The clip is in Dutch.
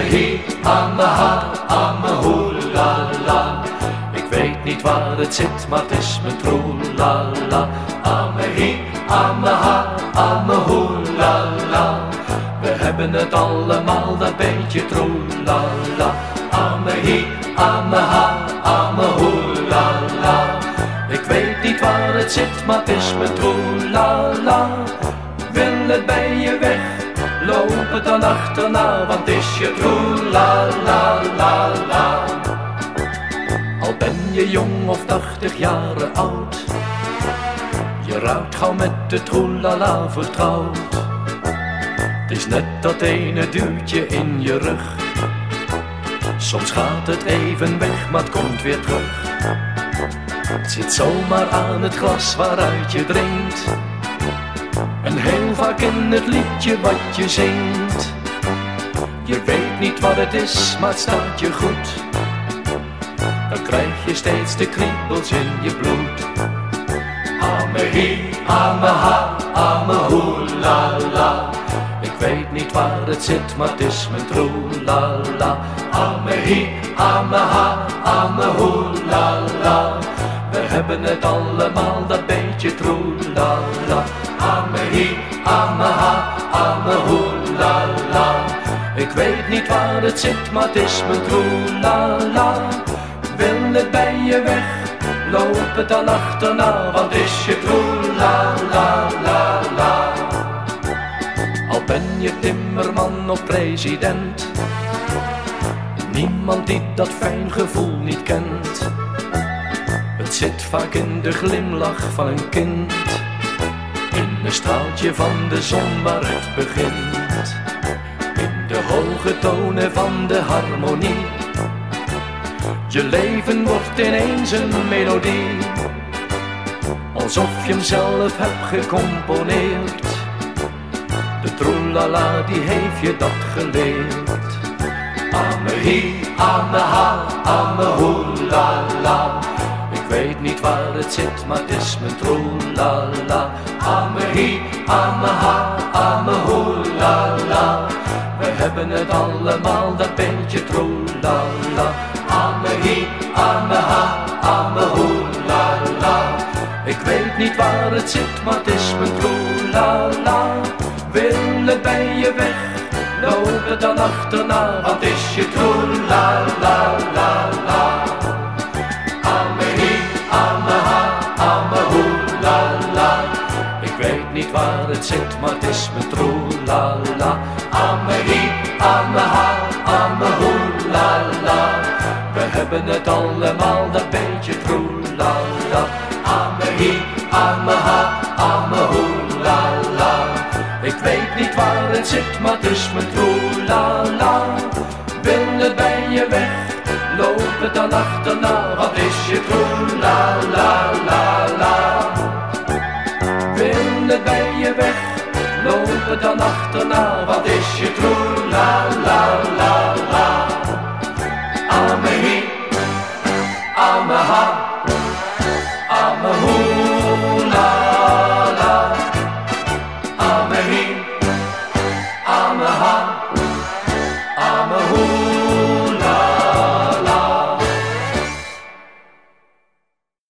hi, ame ha, ame hoelala. Ik weet niet waar het zit, maar het is mijn troelala. Ame hi, ame ha, ame hoelala. We hebben het allemaal, dat beetje troelala. Ame hi, ame ha, ame hoelala. Ik weet niet waar het zit, maar het is mijn troelala. Wil het bij je weg, loop het dan achterna, want het is je troelala. Al ben je jong of 80 jaren oud, je ruikt gauw met de troelala vertrouwd. Het is net dat ene duwtje in je rug, soms gaat het even weg, maar het komt weer terug. Het zit zomaar aan het glas waaruit je drinkt, en heel vaak in het liedje wat je zingt. Je weet niet wat het is, maar het staat je goed. Dan krijg je steeds de kriebels in je bloed. Ame hi, ame ha, ame hoelala. Ik weet niet waar het zit, maar het is mijn troelala. Ame hi, ame ha, ame hoelala. We hebben het allemaal, dat beetje troelala. Ame hi, ame ha, ame hoelala. Ik weet niet waar het zit, maar het is mijn troelala. Wil het bij je weg, loop het dan achterna, want het is je troelala. Al ben je timmerman of president, niemand die dat fijn gevoel niet kent. Het zit vaak in de glimlach van een kind, in een straaltje van de zon waar het begint, in de hoge tonen van de harmonie. Je leven wordt ineens een melodie, alsof je hem zelf hebt gecomponeerd. De troelala, die heeft je dat geleerd. Ame hi, ame ha, ame hoelala. Ik weet niet waar het zit, maar het is mijn troelala. Ame hi, ame ha, ame hoelala. We hebben het allemaal, dat beetje troelala. Ame hi, ame ha, ame hoelala. Ik weet niet waar het zit, maar het is mijn troelala. Wil het bij je weg, loop het dan achterna, want het is je troelala. Ame hi, ame ha, ame hoelala. Ik weet niet waar het zit, maar het is mijn troelala. Ame hi, ame ha, ame hoelala. We hebben het allemaal, dat beetje troelala. Ame hi, ame ha, ame hoelala. Ik weet niet waar het zit, maar het is mijn troelala. Wil het bij je weg, loop het dan achterna, wat is je troelala. Wil het bij je weg, loop het dan achterna, wat is je troelala. Ame hi, ame ha, ame hoelala. Ame hi, ame ha.